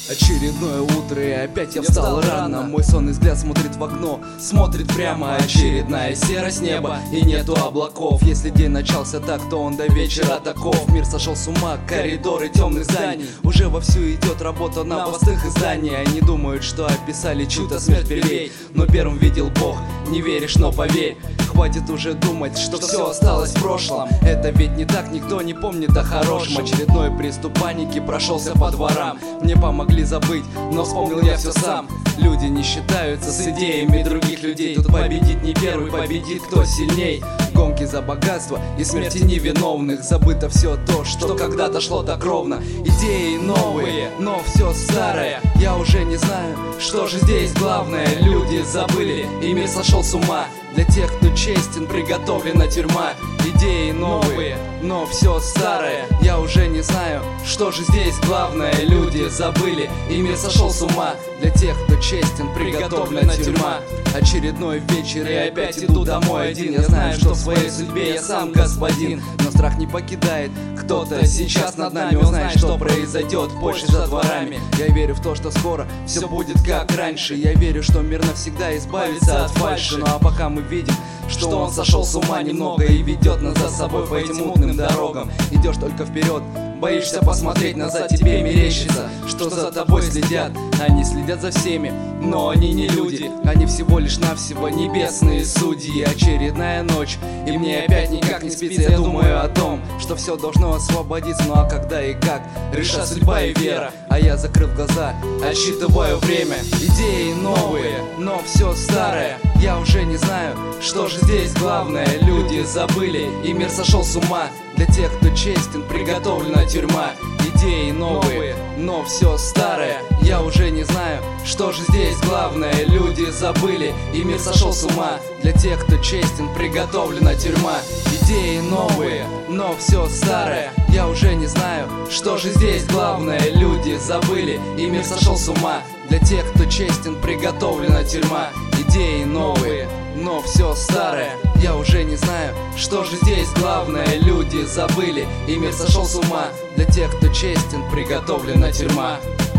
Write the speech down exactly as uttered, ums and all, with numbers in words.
Очередное утро, и опять я встал рано. Мой сонный взгляд смотрит в окно, смотрит прямо. Очередная серость неба, и нету облаков. Если день начался так, то он до вечера таков. Мир сошел с ума, коридоры темных зданий. Уже вовсю идет работа новостных изданий. Они думают, что описали чью-то смерть первей, но первым видел Бог. Не веришь, но поверь, хватит уже думать, что все осталось в прошлом. Это ведь не так, никто не помнит о хорошем. Очередной приступ паники прошелся по дворам. Мне помогли забыть, но вспомнил я все сам. Люди не считаются с идеями других людей. Тут победит не первый, победит кто сильней. Гонки за богатство и смерти невиновных. Забыто все то, что когда-то шло так ровно. Идеи новые, но все старое. Я уже не знаю, что же здесь главное. Люди забыли, и мир сошел с ума. Для тех, кто честен, приготовлена тюрьма. Идеи новые, но все старое. Я уже не знаю, что же здесь главное. Люди забыли, и мир сошел с ума. Для тех, кто честен, приготовлена тюрьма. Очередной вечер, и опять иду домой один. Я знаю, что в своей судьбе я сам господин, но страх не покидает. Кто-то сейчас над нами узнает, что произойдет позже за дворами. Я верю в то, что скоро все будет как раньше. Я верю, что мир навсегда избавится от фальши. Ну а пока мы видим, что он сошел с ума немного и ведет нас за собой по этим мутным дорогам. Идешь только вперед, боишься посмотреть назад, тебе мерещится, что за тобой следят. Они следят за всеми, но они не люди. Они всего лишь навсего небесные судьи. Очередная ночь, и мне опять никак не спится. Я думаю о том, что все должно освободиться. Ну а когда и как, решат судьба и вера. А я, закрыв глаза, отсчитываю время. Идеи новые, но все старое. Я уже не знаю, что же здесь главное. Люди забыли, и мир сошел с ума. Для тех, кто честен, приготовлена тюрьма. Идеи новые, но все старое. Я уже не знаю, что же здесь главное. Люди забыли, и мир сошел с ума. Для тех, кто честен, приготовлена тюрьма. Идеи новые, но все старое. Я уже не знаю, что же здесь главное. Люди забыли, и мир сошел с ума. Для тех, кто честен, приготовлена тюрьма. Идеи новые, но все старое. Я уже не знаю, что же здесь главное. Люди забыли, и мир сошел с ума. Для тех, кто честен, приготовлена тюрьма.